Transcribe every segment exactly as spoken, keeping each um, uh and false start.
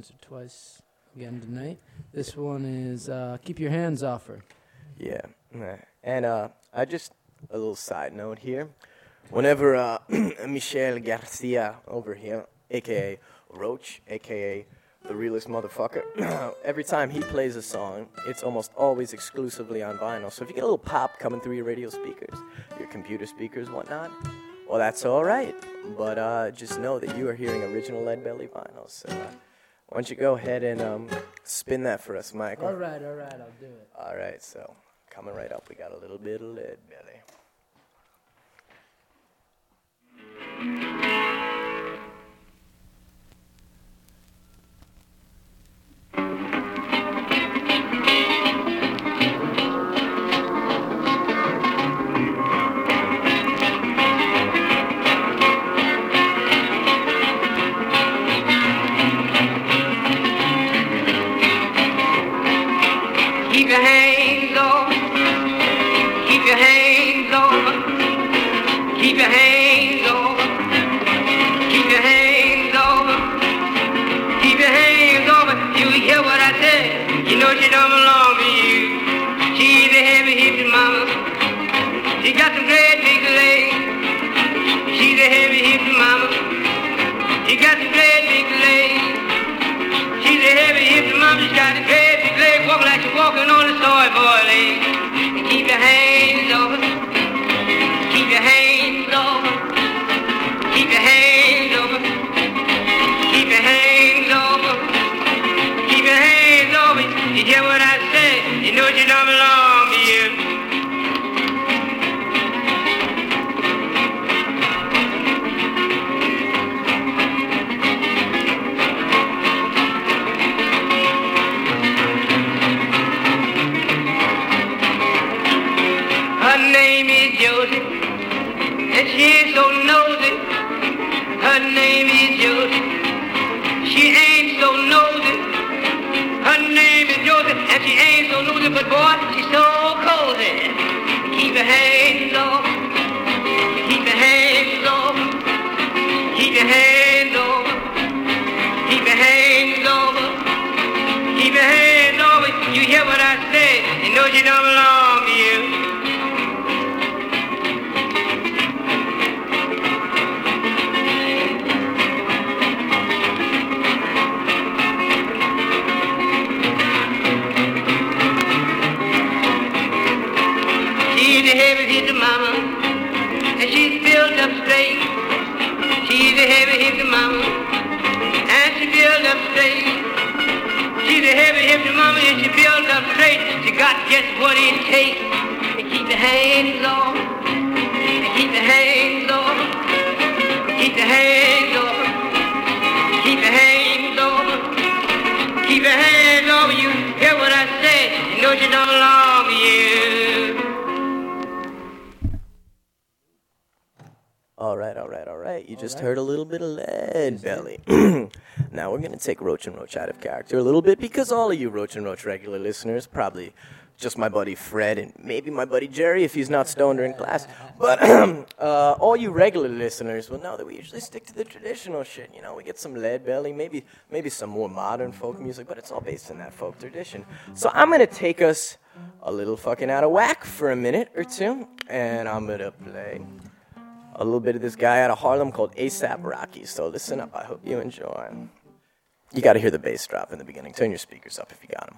once or twice again tonight. This one is uh, Keep Your Hands Off Her. Yeah. And uh, I just, a little side note here. Whenever uh, Michel Garcia over here, a k a. Roach, a k a the realest motherfucker, every time he plays a song, it's almost always exclusively on vinyl. So if you get a little pop coming through your radio speakers, your computer speakers, whatnot, well, that's all right. But uh, just know that you are hearing original Lead Belly vinyl. So uh, why don't you go ahead and um, spin that for us, Michael? All right, all right, I'll do it. All right, so coming right up, we got a little bit of Lead Belly. Keep your hands over, keep your hands over, keep your hands over, keep your hands over, keep your hands over. You hear what I said? You know she don't belong to you. She's a heavy hippie mama. She got some great big legs. She's a heavy hippie mama. She got some great big legs. She's a heavy hippie mama. She's got a great big leg. Walk like she's walking on a soy boy leg. Keep your hands over. Keep your hands over. Keep your hands over. Keep your hands over. Keep your hands over. You hear what I say? You know she don't belong to you. Her name is Josie, and she ain't so nosy. Her name is Josie, she ain't so nosy. Her name is Josie, and she ain't so nosy, but boy, she's so cozy. Keep your hands off, keep your hands off, keep your hands over, keep your hands over, keep your hands over. You hear what I say? You know she don't belong to you. She's a heavy hitter mama, and she's built up straight. She's a heavy hitter mama, and she built up straight. She's a heavy hitter mama, and she built up straight. She got just what it takes to keep the hands off, to keep the hands off, keep the hands off, keep the hands off, keep the hands off. You hear what I say? You know she don't belong to you. All right, all right, all right. You All just right. heard a little bit of Lead Belly. Now we're going to take Roach and Roach out of character a little bit because all of you Roach and Roach regular listeners, probably just my buddy Fred and maybe my buddy Jerry if he's not stoned or in class, but uh, all you regular listeners will know that we usually stick to the traditional shit. You know, we get some Lead Belly, maybe maybe some more modern folk music, but it's all based in that folk tradition. So I'm going to take us a little fucking out of whack for a minute or two, and I'm going to play a little bit of this guy out of Harlem called ASAP Rocky. So listen up. I hope you enjoy. You got to hear the bass drop in the beginning. Turn your speakers up if you got them.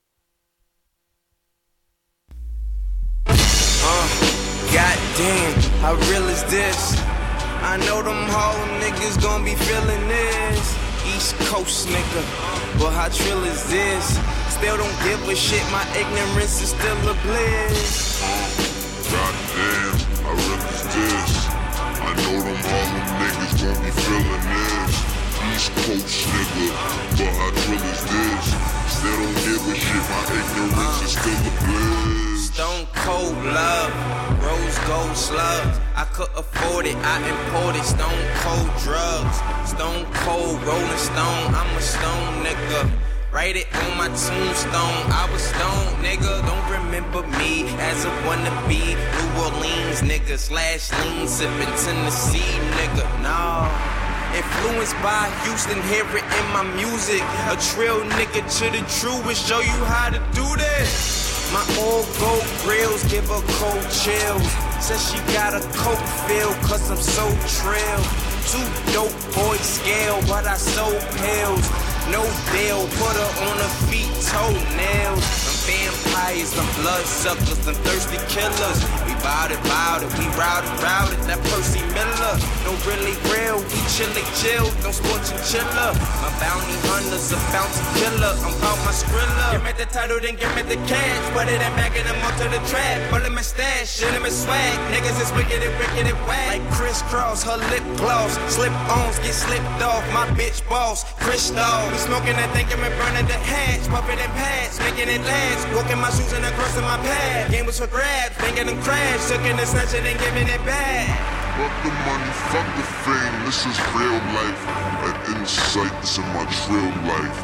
Uh, goddamn, how real is this? I know them Harlem niggas gon' be feeling this. East Coast nigga, but how trill is this? Still don't give a shit, my ignorance is still a bliss. Goddamn, how real is this? I know them Harlem niggas gon' be feeling this. East Coast nigga, but how drill is this? Still don't give a shit, my ignorance is still a bliss. Stone cold love, rose gold slugs. I could afford it, I imported stone cold drugs. Stone cold rolling stone, I'm a stone nigga. Write it on my tombstone, I was stoned, nigga. Don't remember me as a wannabe New Orleans nigga slash lean sippin' Tennessee nigga. No, Influenced by Houston, hear it in my music. A trill nigga to the truest, show you how to do this. My old gold grills give her cold chills. Says she got a coke feel, cause I'm so trill. Two dope boys scale, but I sold pills. No bail, put her on her feet, toenails. I'm vampires, I'm bloodsuckers, I'm thirsty killers. We bout it, bout it, we routed, routed. That Percy Miller, no really real, we chillin' chill, don't sports and chiller. My bounty hunter's a bounty killer, I'm bout my skrilla. Give me the title, then give me the cash. Put it in back and I'm up to the trap. Pull in my stash, shit in my swag. Niggas is wicked and wicked and whack. Like crisscross, her lip gloss. Slip-ons get slipped off, my bitch boss, Crystal. We smoking and thinking we burning the hatch. Puffin' and pads, making it last. Walking my shoes and across in my pad. Game was for grabs, thinking them crash. Took in the snatch and giving it back. Fuck the money, fuck the fame, this is real life. An insight, this is my trill life.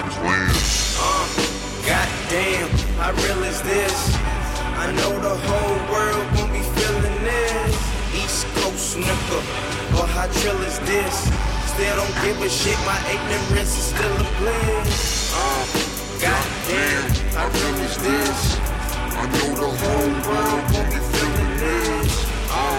Plans. Uh, goddamn, how real is this? I know the whole world won't be feeling this. East Coast nigga, but how trill is this? Still don't give a shit, my ignorance is still a bliss. Uh, goddamn, how real is this? I know the whole world won't be feeling this. Uh,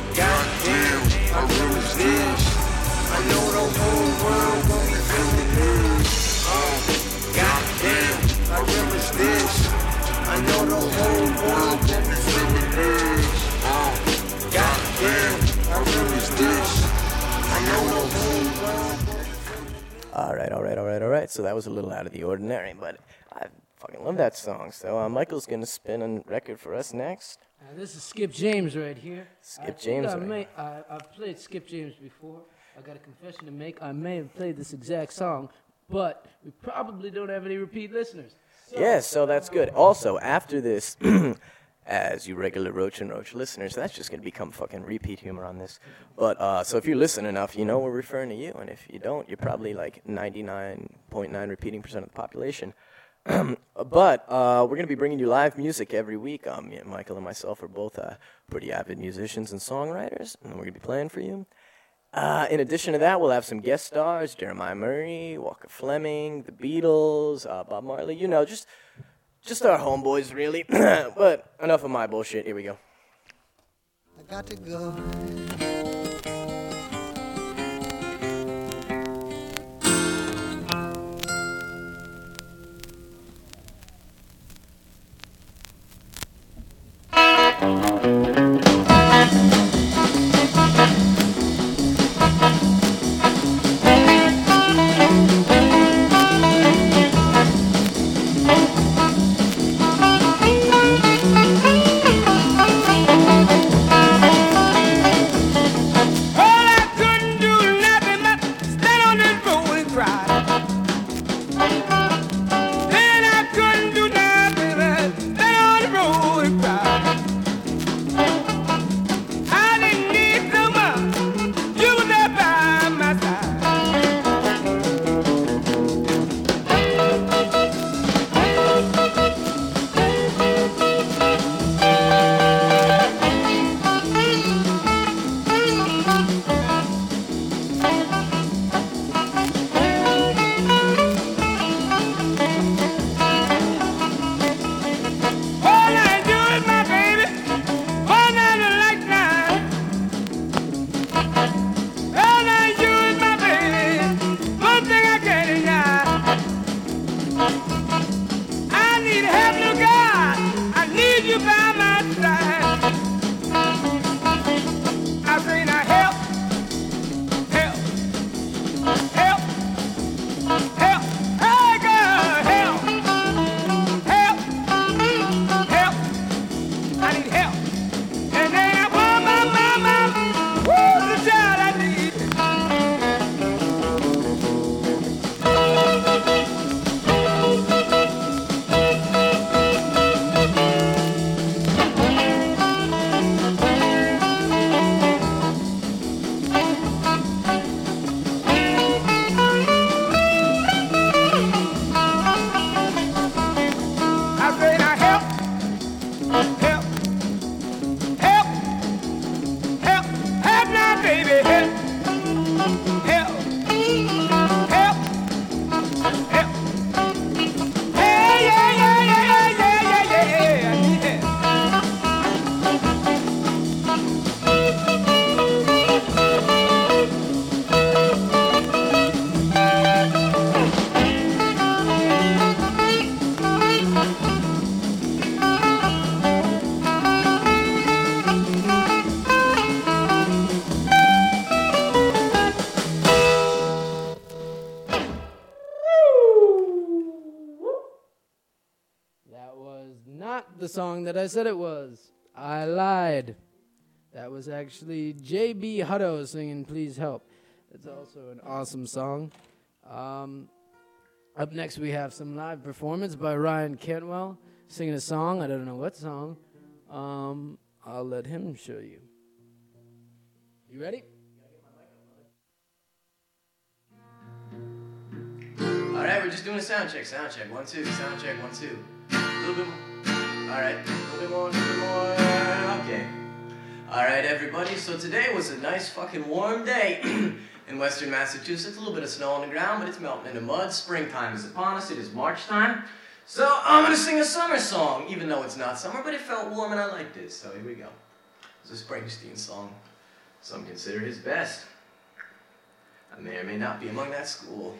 goddamn, how real is this? I know the whole world won't be feeling this. Uh, goddamn, how real is this? I know the whole world won't be feeling this. Uh, goddamn, how real is this? I know the whole world won't be feeling this. All right, all right, all right, all right. So that was a little out of the ordinary, but I fucking love that song. So uh, Michael's gonna spin a record for us next. Uh, this is Skip James right here. Skip I think James I right may, I, I've played Skip James before. I got a confession to make. I may have played this exact song, but we probably don't have any repeat listeners. So, Yeah, so that's good. Also, after this, as you regular Roach and Roach listeners, that's just going to become fucking repeat humor on this. But, uh, so if you listen enough, you know we're referring to you. And if you don't, you're probably like ninety-nine point nine repeating percent of the population. But uh, we're going to be bringing you live music every week. Um, me and Michael and myself are both uh, pretty avid musicians and songwriters, and we're going to be playing for you. Uh, in addition to that, we'll have some guest stars, Jeremiah Murray, Walker Fleming, the Beatles, uh, Bob Marley, you know, just just our homeboys, really. But enough of my bullshit. Here we go. I got to go. the song that I said it was. I lied. That was actually J B Hutto singing Please Help. It's also an awesome song. Um, up next we have some live performance by Ryan Cantwell singing a song. I don't know what song. Um, I'll let him show you. You ready? All right, we're just doing a sound check, sound check. One, two, sound check, one, two. A little bit more. All right, a little bit more, a little bit more. Okay. All right, everybody. So today was a nice fucking warm day in Western Massachusetts. A little bit of snow on the ground, but it's melting into mud. Springtime is upon us. It is March time. So I'm going to sing a summer song, even though it's not summer, but it felt warm and I liked it. So here we go. It's a Springsteen song. Some consider his best. I may or may not be among that school.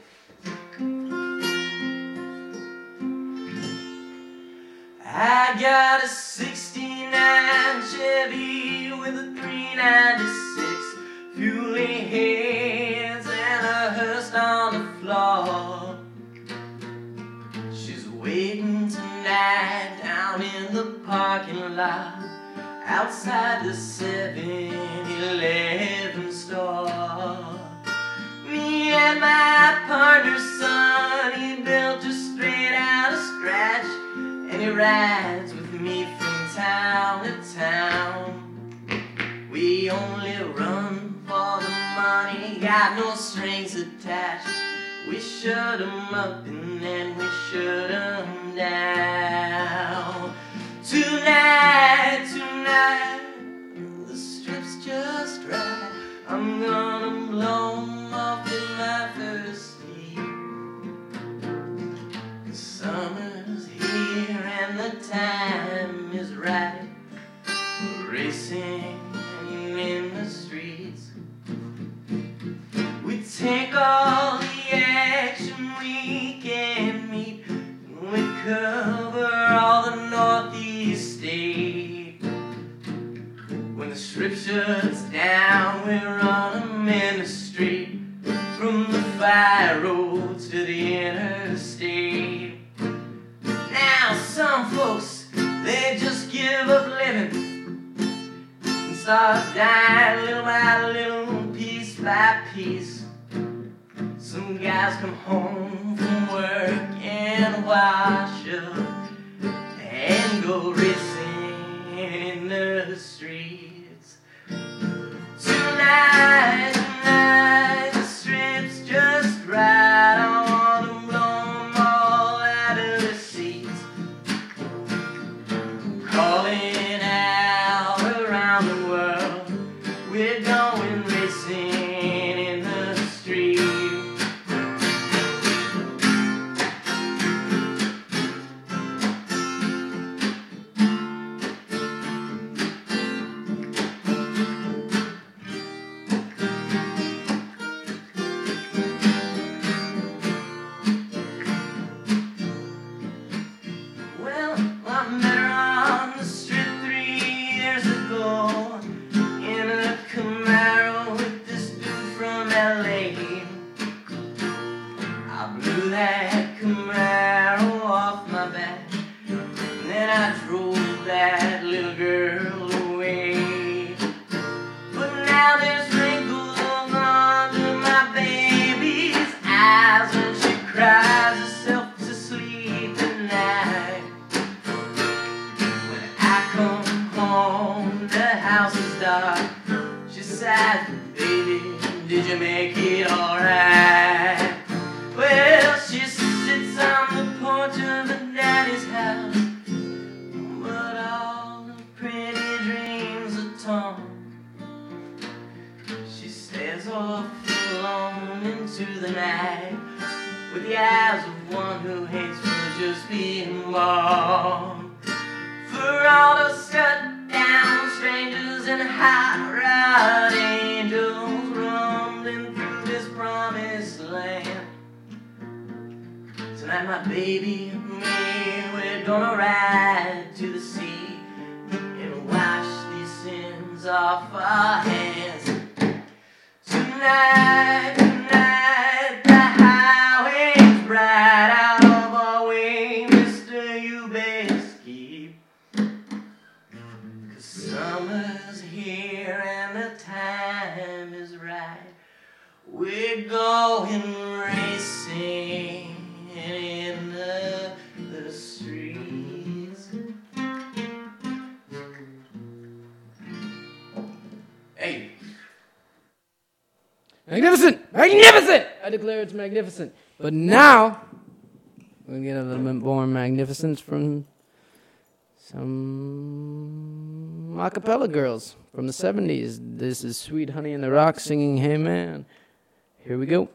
I got a sixty-nine Chevy with a three ninety-six fueling heads and a hearse on the floor. She's waiting tonight down in the parking lot outside the seven eleven store. Me and my partner's son, he built just straight out of scratch, and he rides with me from town to town. We only run for the money, got no strings attached. We shut 'em up and then we shut 'em down. Tonight, tonight, the strip's just right. I'm gonna blow 'em off in my first sleep. 'Cause summer's here and the time is right for racing in the streets. We take all the action we can meet, and we cover all the northeast state. When the strip shuts down, we run 'em in the street, from the fire roads to the interstate. Now some folks, they just give up living and start dying little by little, piece by piece. Some guys come home from work and wash up and go racing in the streets. Tonight, tonight, the strip's just right. I wanna blow 'em all out of the seats. Calling out around the world, we're going racing in the street. Well, I met her on the strip three years ago in a Camaro with this dude from L A. I blew that Camaro off my back, and then I drove that little girl away. But now there's wrinkles under my baby's eyes when she cries herself to sleep at night. When I come home, the house is dark. She sighs, baby, did you make it alright? Well, she sits on the porch of her daddy's house, but all the pretty dreams are torn. She stares off alone into the night with the eyes of one who hates for just being born. For all those shut down strangers and hot rod angels rumbling through this promised land. Tonight my baby and me, we're gonna ride to the sea and wash these sins off our hands. Tonight, tonight, the highway's bright out of our way, mister, you best keep Magnificent! Magnificent! I declare it's magnificent. But now, we're going to get a little bit more magnificence from some a cappella girls from the seventies. This is Sweet Honey in the Rock singing Hey Man. Here we go.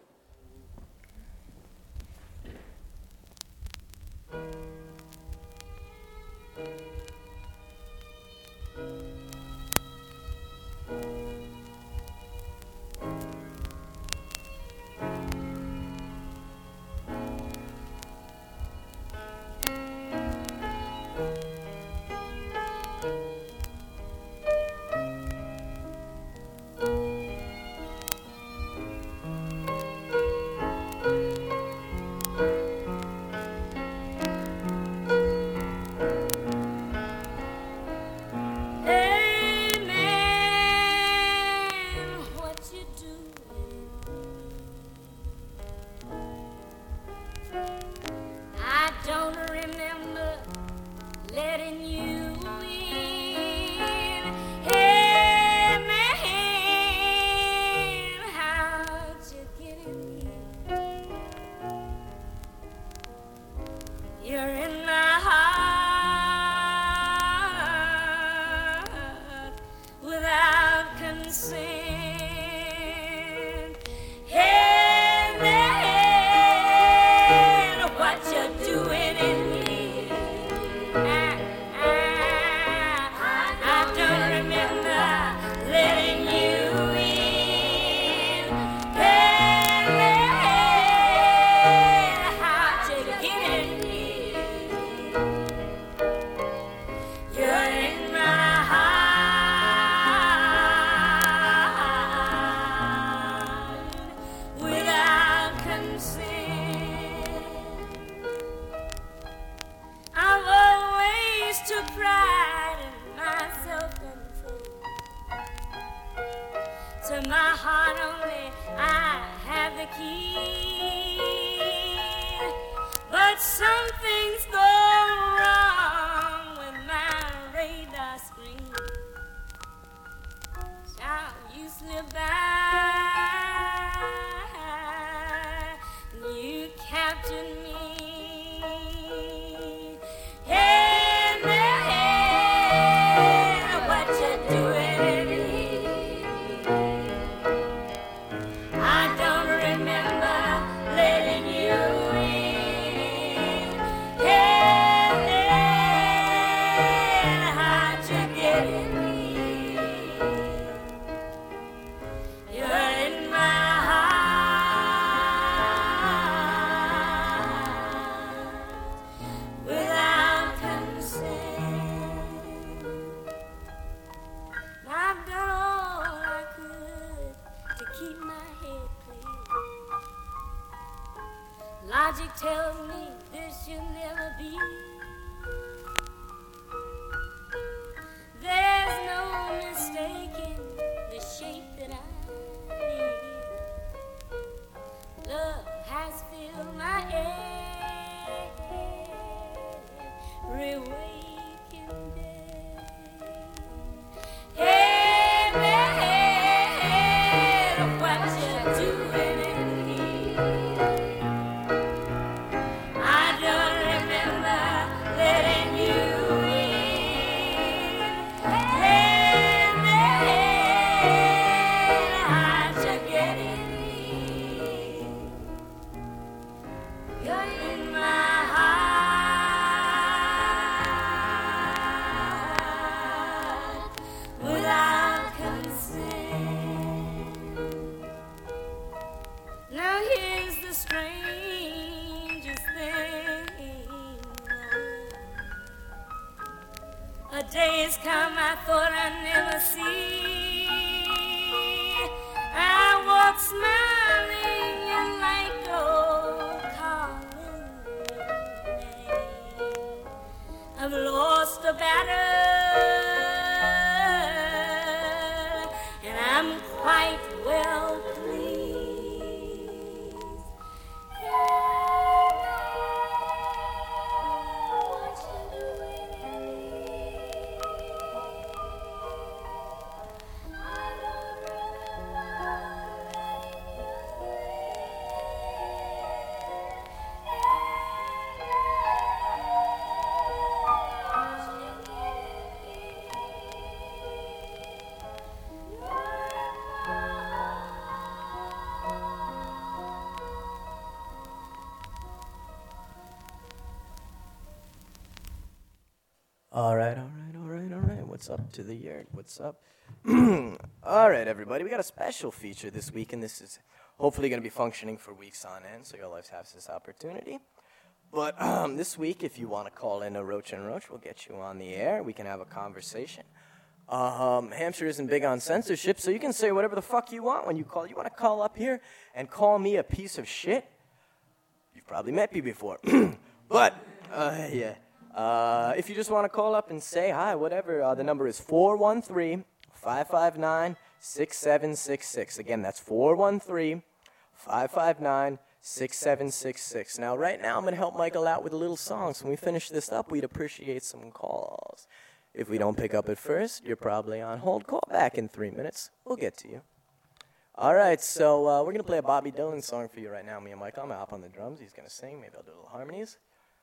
All right, all right, all right, all right. What's up to the yurt? What's up? All right, everybody. We got a special feature this week, and this is hopefully going to be functioning for weeks on end, so you'll always have this opportunity. But um, this week, if you want to call in a Roach and Roach, we'll get you on the air. We can have a conversation. Um, Hampshire isn't big on censorship, so you can say whatever the fuck you want when you call. You want to call up here and call me a piece of shit? You've probably met me before. But, uh, yeah. Uh, if you just want to call up and say hi, whatever, uh, the number is four one three, five five nine, six seven six six. Again, that's four one three, five five nine, six seven six six. Now, right now, I'm going to help Michael out with a little song. So when we finish this up, we'd appreciate some calls. If we don't pick up at first, you're probably on hold. Call back in three minutes. We'll get to you. All right, so uh, we're going to play a Bobby Dylan song for you right now. Me and Michael, I'm going to hop on the drums. He's going to sing. Maybe I'll do a little harmonies.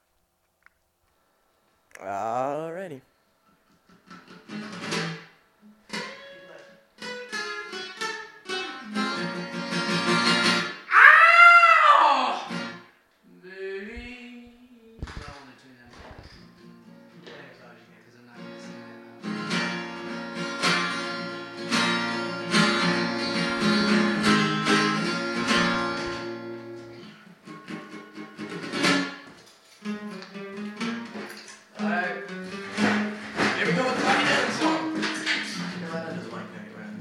Alrighty. Ow! Baby. I want to tune that up. Yeah, as hard as you can, because I'm not going to sing that now. Alright. Here we go with the Bobby Dylan song. Carolina doesn't like that, right?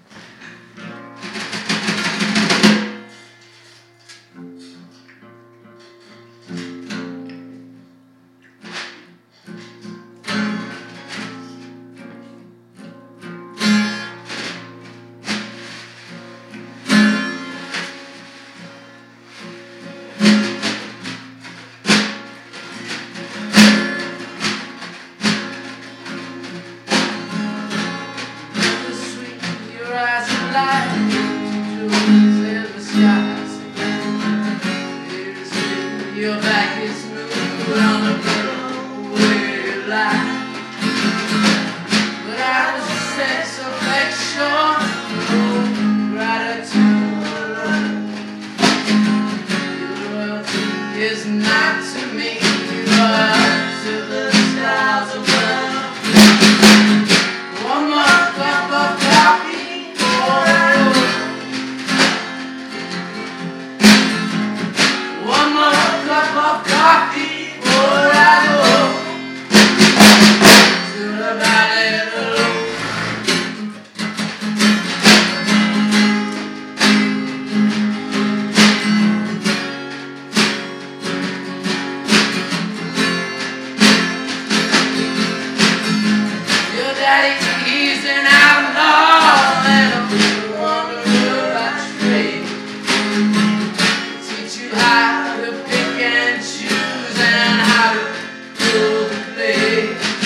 Your back is smooth on the Broadway line, but out of sex affection, no gratitude. Your loyalty is not to me, but to the stars above. One more cup of coffee for you. One more cup of coffee before I go to the valley below. Your daddy, he's an outlaw, and I'm wondering about trade. Teach you how to pick and choose and how to pull the play.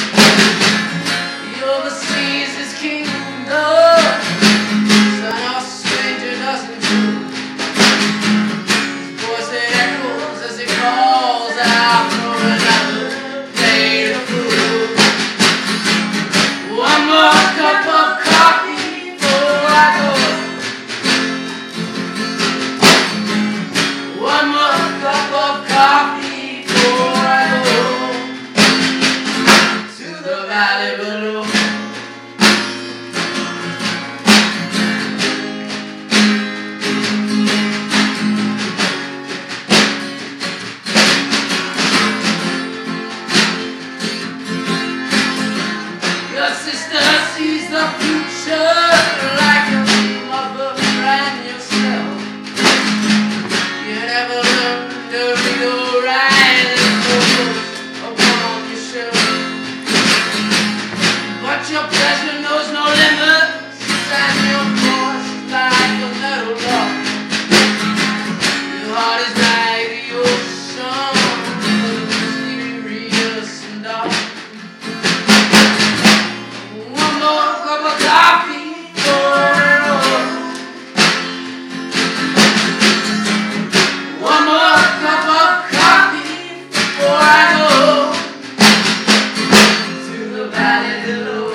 He oversees his kingdom, so no stranger doesn't do. His voice it echoes as he calls out for another day to prove. One more cup of coffee before I go. One more cup of coffee before I go to the valley below. Your sister sees the future like a mother and yourself. You never learn to read or write and focus upon yourself. But your pleasure knows no limits, and your voice is like a metal dog. Your heart is like the ocean, mysterious and dark. One more cup of coffee for one more cup of coffee before I go to the valley below.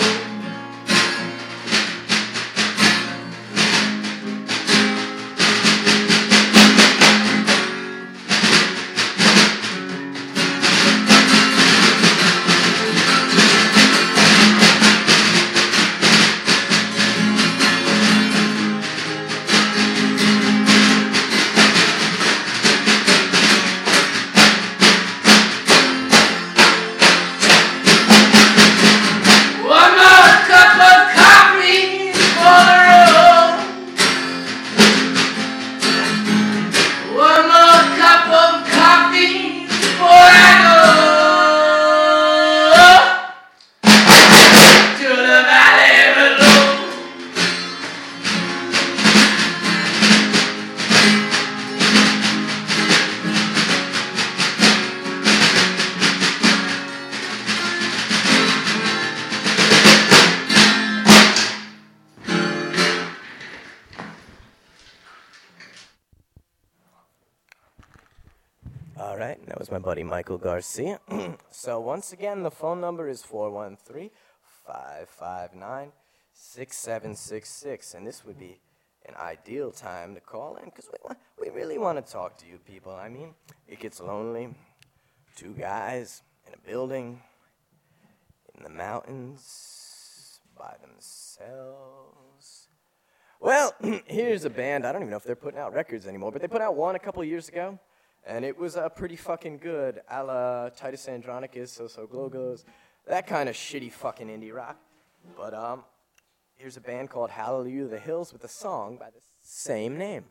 right, that was my buddy Michael Garcia. So once again, the phone number is four one three, five five nine, six seven six six, and this would be an ideal time to call in because we, wa- we really want to talk to you people. I mean, it gets lonely. Two guys in a building in the mountains by themselves. Well, here's a band. I don't even know if they're putting out records anymore, but they put out one a couple years ago, and it was uh, pretty fucking good, a la Titus Andronicus, So So Glow Glows, that kind of shitty fucking indie rock. But um, here's a band called Hallelujah the Hills with a song by the same name.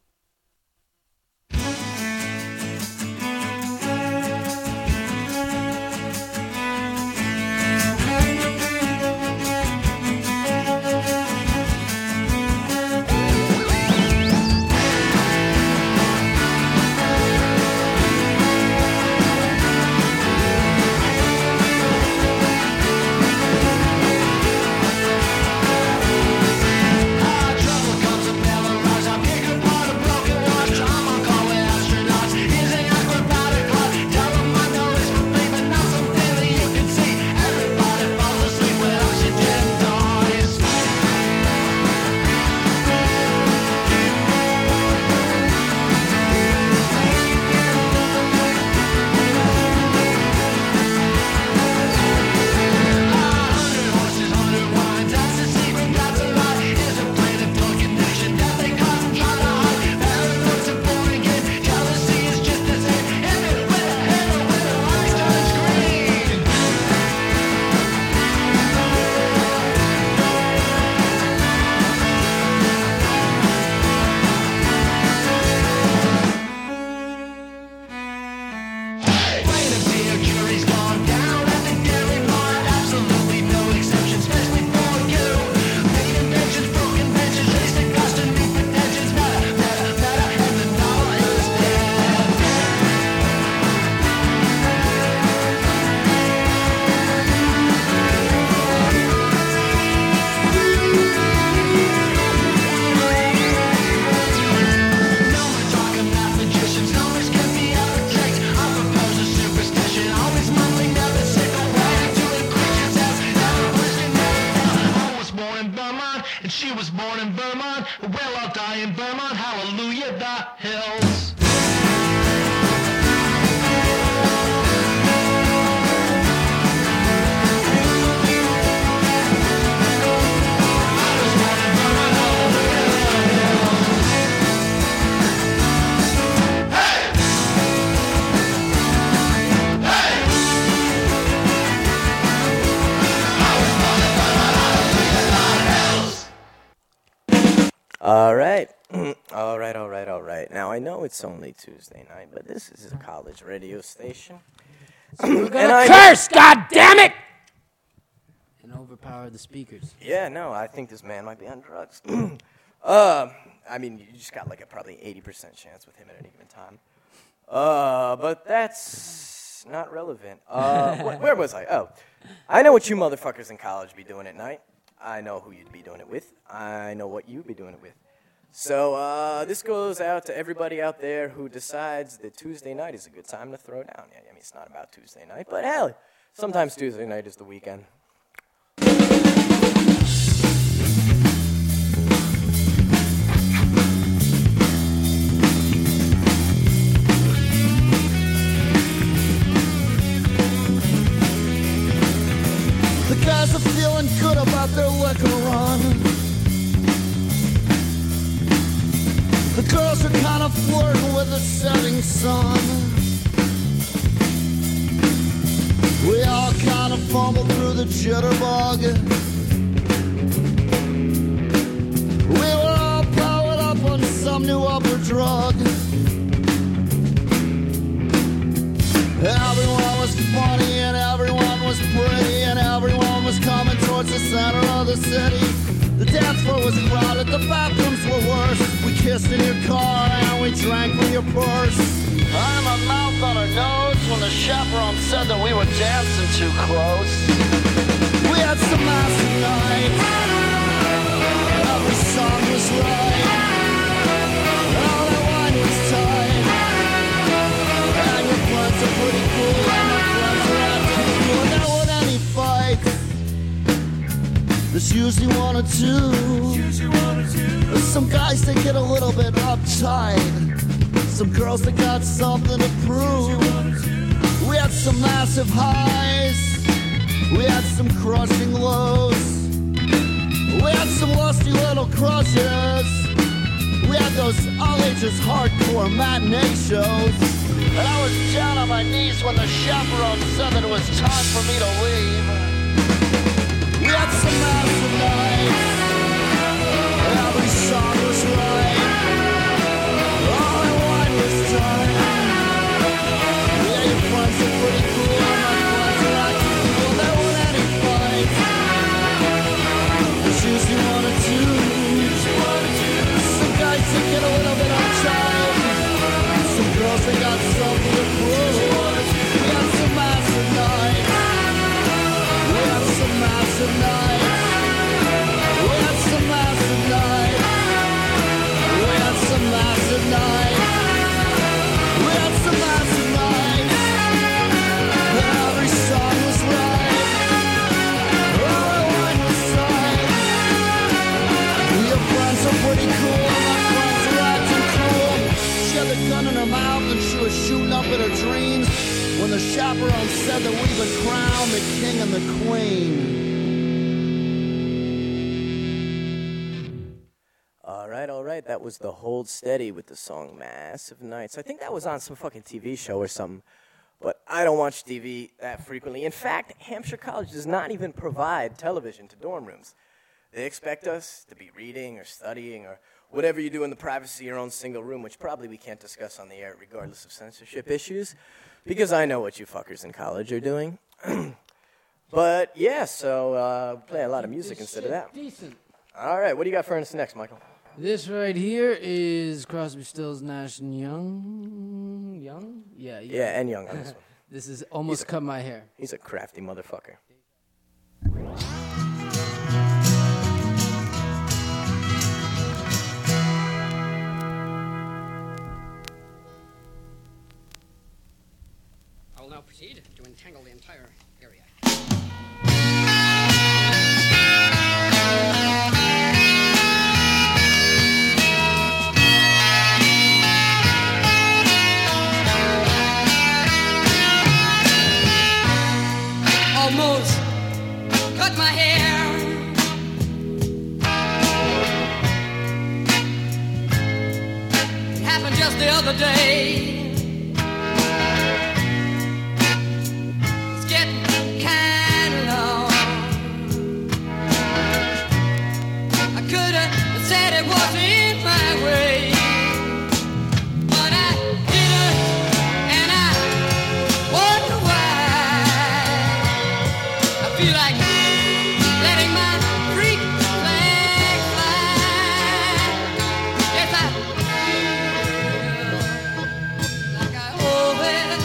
Trouble comes and never runs. I'm kicking part of broken All right. all right, all right, all right. Now, I know it's only Tuesday night, but this is a college radio station. We're gonna And I- curse, goddammit! And overpower the speakers. Yeah, no, I think this man might be on drugs. uh, I mean, you just got like a probably eighty percent chance with him at any given time. Uh, but that's not relevant. Uh, wh- where was I? Oh, I know what you motherfuckers in college be doing at night. I know who you'd be doing it with. I know what you'd be doing it with. So uh, this goes out to everybody out there who decides that Tuesday night is a good time to throw down. Yeah, I mean, it's not about Tuesday night, but hell, sometimes Tuesday night is the weekend. The guys are feeling good about their liquor run. The girls are kind of flirting with the setting sun. We all kind of fumble through the jitterbug. We were all powered up on some new upper drug. Everyone was funny and everyone was pretty and everyone was coming towards the center of the city. The dance floor was crowded, the bathrooms were worse. We kissed in your car and we drank from your purse. I'm a mouth on her nose when the chaperone said that we were dancing too close. We had some massive night. Every song was right. And all that wine was tight. And your blood friends are pretty cool, and my friends are acting cool. Now with any fights, there's usually one or two. There's some guys that get a little bit uptight, some girls that got something to prove. We had some massive highs, we had some crushing lows. We had some lusty little crushes. We had those all ages hardcore matinee shows. And I was down on my knees when the chaperone said that it was time for me to leave. We had some massive nights. Every song was right. All I wanted was time. Yeah, your friends are pretty cool. And my friends are acting cool. There weren't any fights. There's usually one or two. Some guys that get a little bit uptight. Some girls that got something to prove. We had some massive nights. We had some massive nights. We had some massive nights. We had some massive nights. We had some massive nights. Every song was right. All I wanted was sight. Your friends are pretty cool, my friends are acting cool. She had the gun in her mouth and she was shooting up at her dreams when the chaperone said that we've been crowned the king and the queen. All right, all right. That was the Hold Steady with the song Massive Nights. I think that was on some fucking T V show or something. But I don't watch T V that frequently. In fact, Hampshire College does not even provide television to dorm rooms. They expect us to be reading or studying or whatever you do in the privacy of your own single room, which probably we can't discuss on the air regardless of censorship issues, because I know what you fuckers in college are doing. But, yeah, so uh, play a lot of music This instead of shit that. Decent. All right, what do you got for us next, Michael? This right here is Crosby, Stills, Nash and Young. Young? Yeah, yeah. Yeah, and Young on this one. This is Almost Cut My Hair. He's a crafty motherfucker. I will now proceed to entangle the entire area. Almost cut my hair. It happened just the other day. It's getting kind of long. I could have said it wasn't my way, but I didn't, and I wonder why. I feel like letting my freak flag fly. Yes, I feel like I owe it.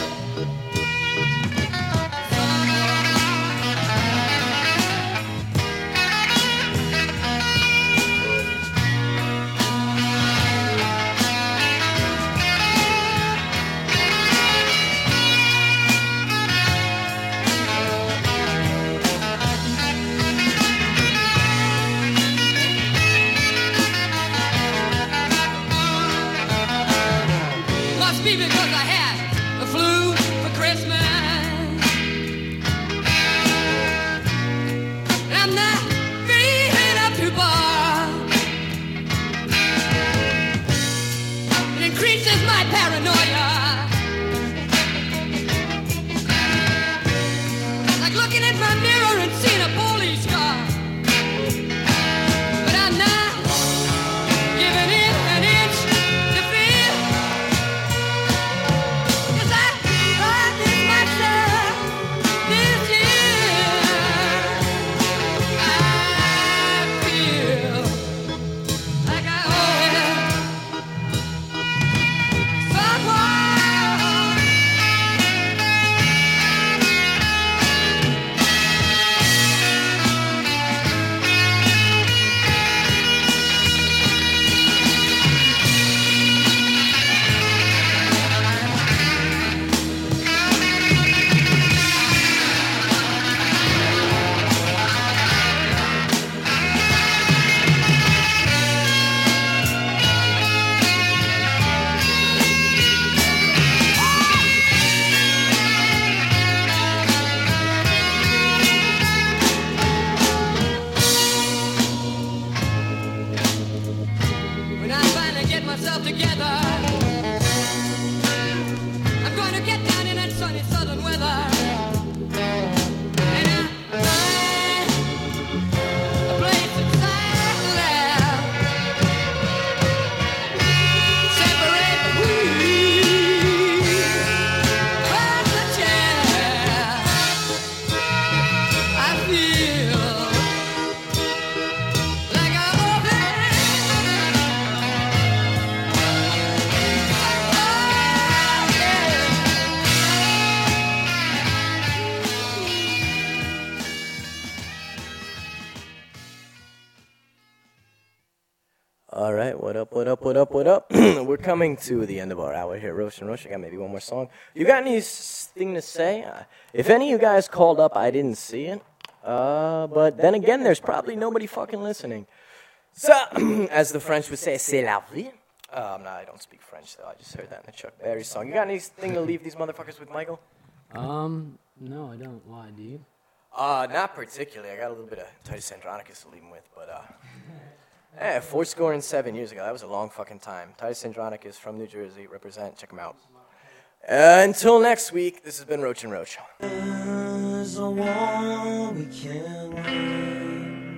All right, what up, what up, what up, what up? We're coming to the end of our hour here at Roach and Roach. I got maybe one more song. You got anything to say? Uh, if any of you guys called up, I didn't see it. Uh, but then again, there's probably nobody fucking listening. So, as the French would say, c'est la vie. Um, no, I don't speak French, though. I just heard that in the Chuck Berry song. You got anything to leave these motherfuckers with, Michael? Um, no, I don't. Why, do you? Uh, not particularly. I got a little bit of Titus Andronicus to leave him with, but, uh... yeah, four score and seven years ago. That was a long fucking time. Titus Andronicus from New Jersey. Represent. Check him out. Uh, until next week, this has been Roach and Roach. There's a war we can win.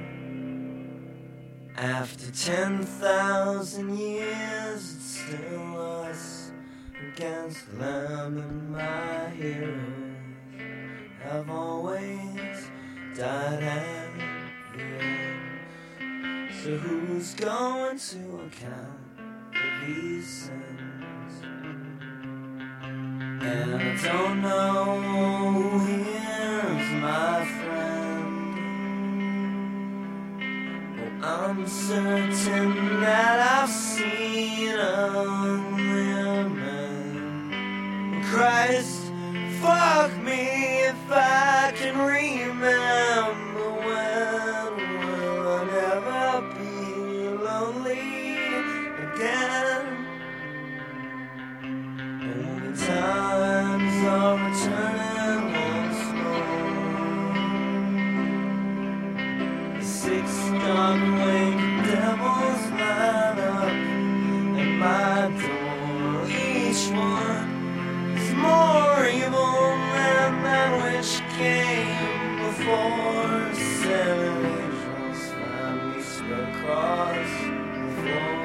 After ten thousand years, it's still us against them, and my heroes have always died at the end. So who's going to account for these sins? And I don't know who here's my friend. Oh, I'm certain that I've seen uglier men. Christ, fuck me if I can remember when will I never be lonely again. And the times are returning once more. The six dark-winged devils line up at my door. Each one is more evil than that which came before. Seven angels finally spread across the floor.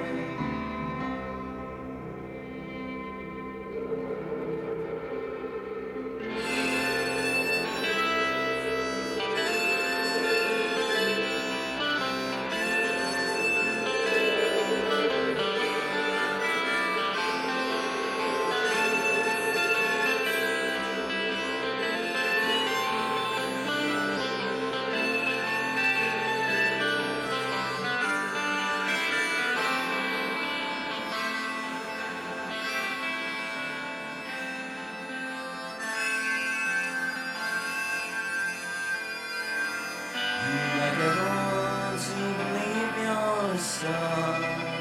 Like everyone to believe you're a star.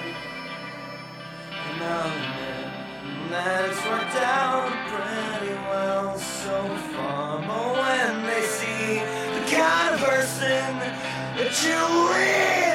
And I'll admit that it's worked out pretty well so far. But when they see the kind of person that you really